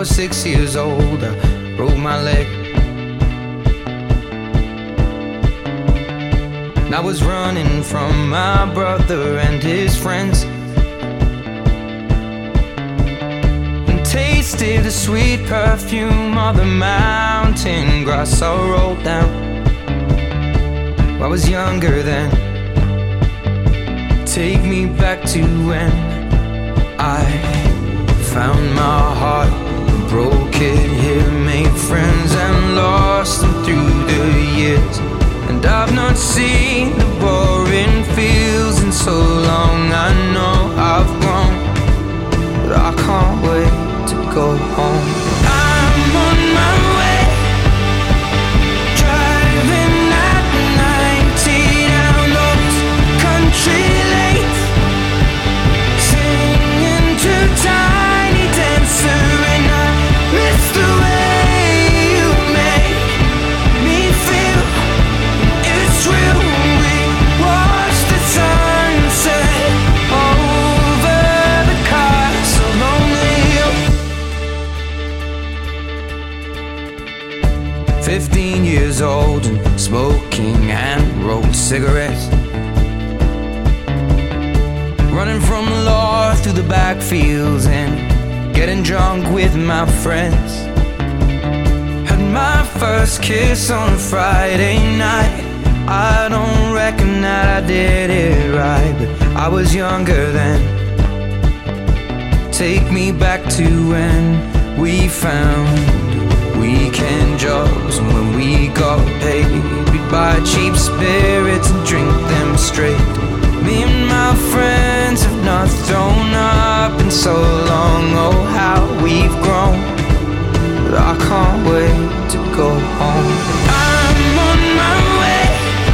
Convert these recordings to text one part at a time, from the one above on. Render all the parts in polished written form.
was 6 years old, I broke my leg. I was running from my brother and his friends, and tasted the sweet perfume of the mountain grass I rolled down. I was younger then. Take me back to when I found my heart, broke it here, made friends and lost them through the years. And I've not seen the boring fields in so long. I know I've grown, but I can't wait to go home. I'm on my way, driving at 90 down those country lanes, singing to Tiny Dancer, and I miss the way you make me feel. It's real. We watch the sunset over the castle on the hill. 15 years old and smoking hand-rolled cigarettes, running from the law through the backfields and getting drunk with my friends. Had my first kiss on a Friday night. I don't reckon that I did it right, but I was younger then. Take me back to when we found weekend jobs, and when we got paid, we'd buy cheap spirits and drink them straight. Me and my friends have not thrown up in so long. Oh, how we've grown, but I can't wait to go home. I'm on my way,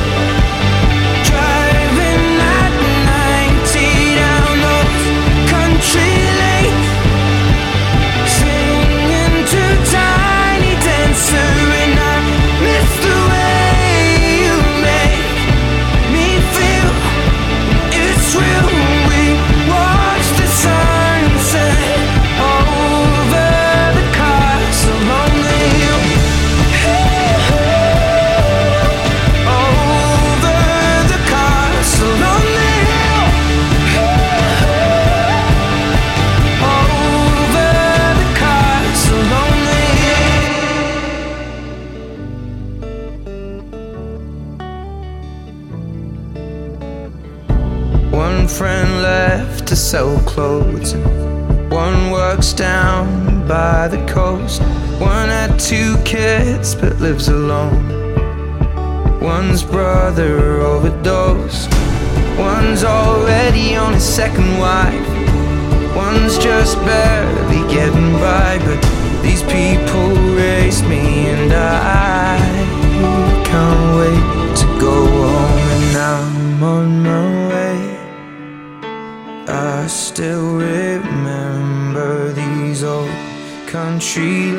driving at 90 down those country lanes, singing to Tiny Dancer, and I miss the way you make me feel. It's real. We watch the sunset over the castle on the hill. Over the castle on the hill. Over the castle on the hill. One friend left to sell clothes, and one works down by the coast. One had 2 kids but lives alone. One's brother overdosed. One's already on his second wife. One's just barely getting by, but these people raised me, and I can't wait to go home. And I'm on my way. I still remember these old country